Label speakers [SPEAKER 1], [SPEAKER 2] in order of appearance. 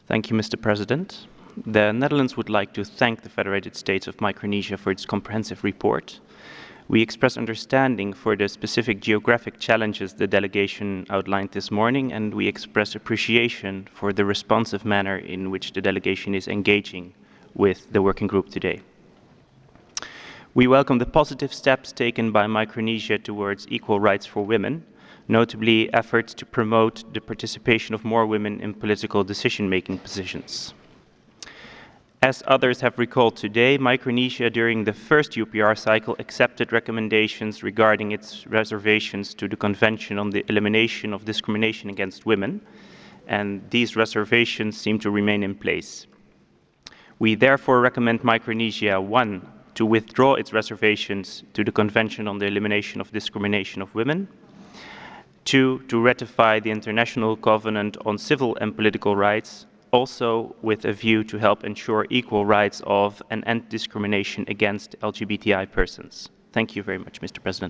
[SPEAKER 1] Thank you, Mr. President. The Netherlands would like to thank the Federated States of Micronesia for its comprehensive report. We express understanding for the specific geographic challenges the delegation outlined this morning, and we express appreciation for the responsive manner in which the delegation is engaging with the working group today. We welcome the positive steps taken by Micronesia towards equal rights for women, notably efforts to promote the participation of more women in political decision-making positions. As others have recalled today, Micronesia during the first UPR cycle accepted recommendations regarding its reservations to the Convention on the Elimination of Discrimination Against Women, and these reservations seem to remain in place. We therefore recommend Micronesia, 1, to withdraw its reservations to the Convention on the Elimination of Discrimination of Women, 2, to ratify the International Covenant on Civil and Political Rights, also with a view to help ensure equal rights of and end discrimination against LGBTI persons. Thank you very much, Mr. President.